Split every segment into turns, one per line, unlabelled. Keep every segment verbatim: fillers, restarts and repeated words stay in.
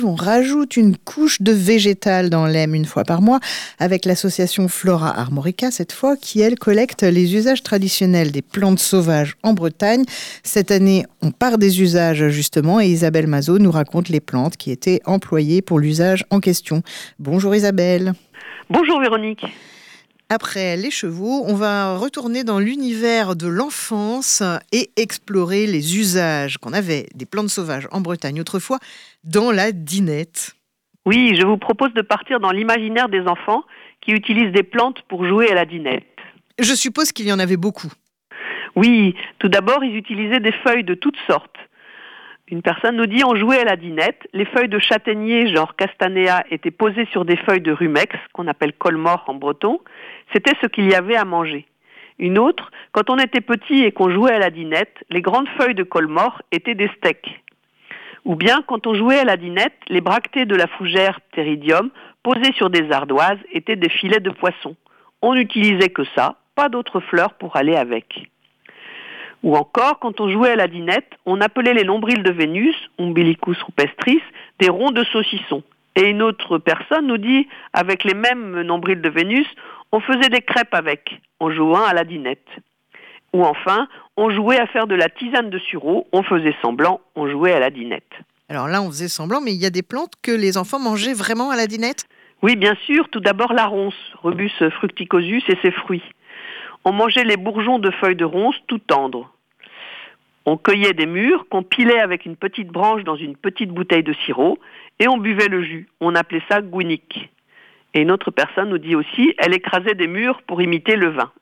On rajoute une couche de végétal dans l'Aisne une fois par mois avec l'association Flora Armorica, cette fois, qui, elle, collecte les usages traditionnels des plantes sauvages en Bretagne. Cette année, on part des usages, justement, et Isabelle Mazot nous raconte les plantes qui étaient employées pour l'usage en question. Bonjour Isabelle.
Bonjour Véronique.
Après les chevaux, on va retourner dans l'univers de l'enfance et explorer les usages qu'on avait des plantes sauvages en Bretagne autrefois dans la dinette.
Oui, je vous propose de partir dans l'imaginaire des enfants qui utilisent des plantes pour jouer à la dinette.
Je suppose qu'il y en avait beaucoup.
Oui, tout d'abord, ils utilisaient des feuilles de toutes sortes. Une personne nous dit on jouait à la dinette, les feuilles de châtaignier genre castanea étaient posées sur des feuilles de rumex, qu'on appelle colmore en breton. C'était ce qu'il y avait à manger. Une autre, quand on était petit et qu'on jouait à la dinette, les grandes feuilles de colmore étaient des steaks. Ou bien, quand on jouait à la dinette, les bractées de la fougère pteridium posées sur des ardoises étaient des filets de poisson. On n'utilisait que ça, pas d'autres fleurs pour aller avec. Ou encore, quand on jouait à la dinette, on appelait les nombrils de Vénus, Umbilicus rupestris, des ronds de saucisson. Et une autre personne nous dit, avec les mêmes nombrils de Vénus, on faisait des crêpes avec, en jouant à la dinette. Ou enfin, on jouait à faire de la tisane de sureau, on faisait semblant, on jouait à la dinette.
Alors là, on faisait semblant, mais il y a des plantes que les enfants mangeaient vraiment à la dinette ?
Oui, bien sûr, tout d'abord la ronce, Rubus fructicosus et ses fruits. On mangeait les bourgeons de feuilles de ronce tout tendres. On cueillait des mûres qu'on pilait avec une petite branche dans une petite bouteille de sirop et on buvait le jus. On appelait ça gouinic. Et une autre personne nous dit aussi, elle écrasait des mûres pour imiter le vin.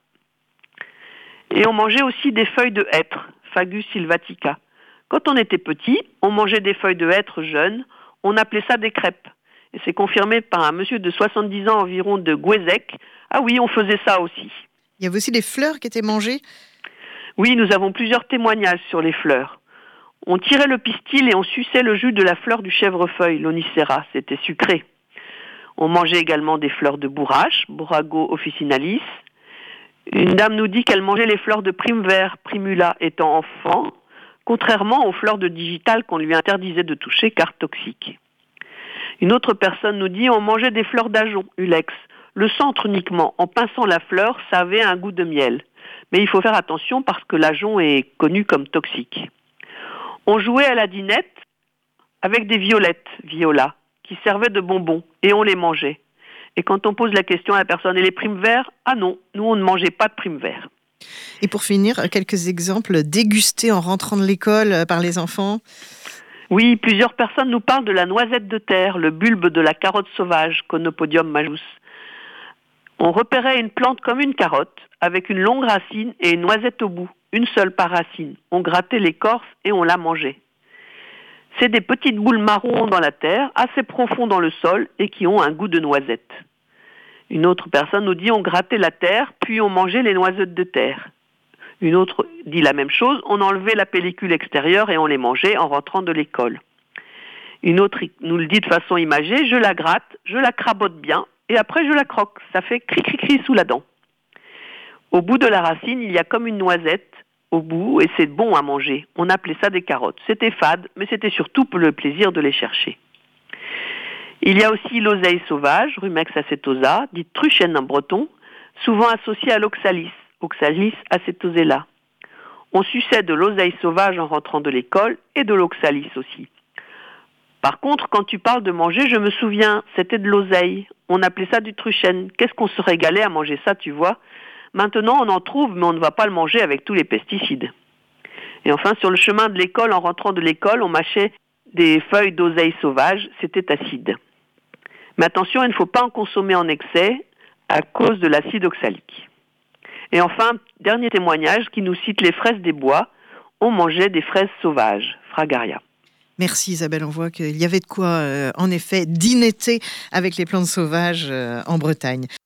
Et on mangeait aussi des feuilles de hêtre, Fagus sylvatica. Quand on était petit, on mangeait des feuilles de hêtre jeunes, on appelait ça des crêpes. Et c'est confirmé par un monsieur de soixante-dix ans environ de Gouézec. Ah oui, on faisait ça aussi.
Il y avait aussi des fleurs qui étaient mangées ?
Oui, nous avons plusieurs témoignages sur les fleurs. On tirait le pistil et on suçait le jus de la fleur du chèvrefeuille, l'onicera, c'était sucré. On mangeait également des fleurs de bourrache, Borago officinalis. Une dame nous dit qu'elle mangeait les fleurs de prime-vert, Primula étant enfant, contrairement aux fleurs de digital qu'on lui interdisait de toucher car toxiques. Une autre personne nous dit on mangeait des fleurs d'ajon, Ulex. Le centre uniquement, en pinçant la fleur, ça avait un goût de miel. Mais il faut faire attention parce que l'ajon est connu comme toxique. On jouait à la dinette avec des violettes, viola, qui servaient de bonbons, et on les mangeait. Et quand on pose la question à la personne, et les primes verts ? Ah non, nous on ne mangeait pas de primes verts.
Et pour finir, quelques exemples dégustés en rentrant de l'école par les enfants ?
Oui, plusieurs personnes nous parlent de la noisette de terre, le bulbe de la carotte sauvage, Conopodium majus. On repérait une plante comme une carotte, avec une longue racine et une noisette au bout, une seule par racine. On grattait l'écorce et on la mangeait. C'est des petites boules marron dans la terre, assez profonds dans le sol et qui ont un goût de noisette. Une autre personne nous dit on grattait la terre, puis on mangeait les noisettes de terre. Une autre dit la même chose, on enlevait la pellicule extérieure et on les mangeait en rentrant de l'école. Une autre nous le dit de façon imagée, je la gratte, je la crabote bien, et après je la croque, ça fait cri-cri-cri sous la dent. Au bout de la racine, il y a comme une noisette au bout, et c'est bon à manger. On appelait ça des carottes. C'était fade, mais c'était surtout pour le plaisir de les chercher. Il y a aussi l'oseille sauvage, Rumex acetosa, dite truchène en breton, souvent associée à l'oxalis, Oxalis acetosella. On suçait de l'oseille sauvage en rentrant de l'école, et de l'oxalis aussi. Par contre, quand tu parles de manger, je me souviens, c'était de l'oseille. On appelait ça du truchène. Qu'est-ce qu'on se régalait à manger ça, tu vois ? Maintenant, on en trouve, mais on ne va pas le manger avec tous les pesticides. Et enfin, sur le chemin de l'école, en rentrant de l'école, on mâchait des feuilles d'oseille sauvage, c'était acide. Mais attention, il ne faut pas en consommer en excès à cause de l'acide oxalique. Et enfin, dernier témoignage qui nous cite les fraises des bois. On mangeait des fraises sauvages, Fragaria.
Merci Isabelle, on voit qu'il y avait de quoi, euh, en effet, dinetter avec les plantes sauvages euh, en Bretagne.